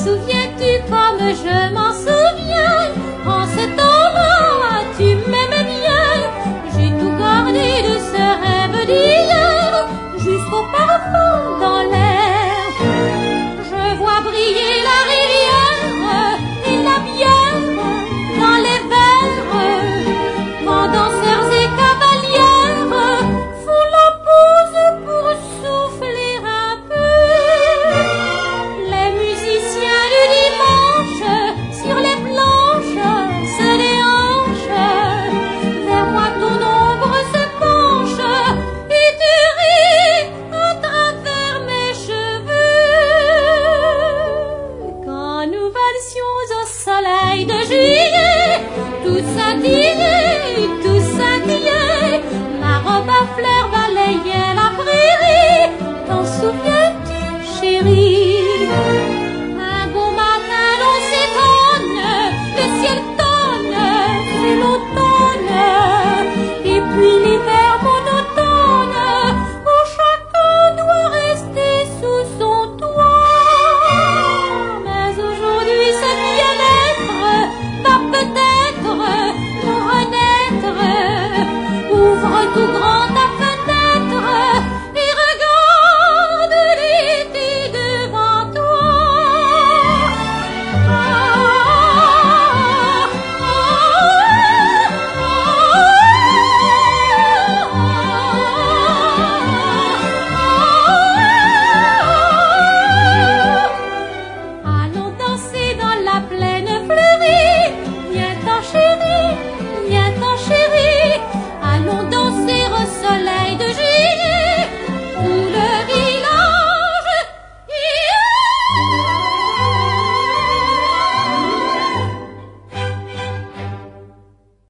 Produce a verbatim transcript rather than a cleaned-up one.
souviens-tu comme je m'en souviens? En ce temps-là, tu m'aimais bien. J'ai tout gardé de ce rêve d'hier, jusqu'au parfum dans l'air. Je vois briller la rivière et la bière dans les verres, quand danseurs et cavalières font la pause pour souffler un peu. Les musiciens du dimanche sur les planches se déhanchent. Vers moi ton ombre se penche et tu ris à travers mes cheveux. Quand nous valsions au soleil de juillet, tout scintillait, tout scintillait, ma robe à fleurs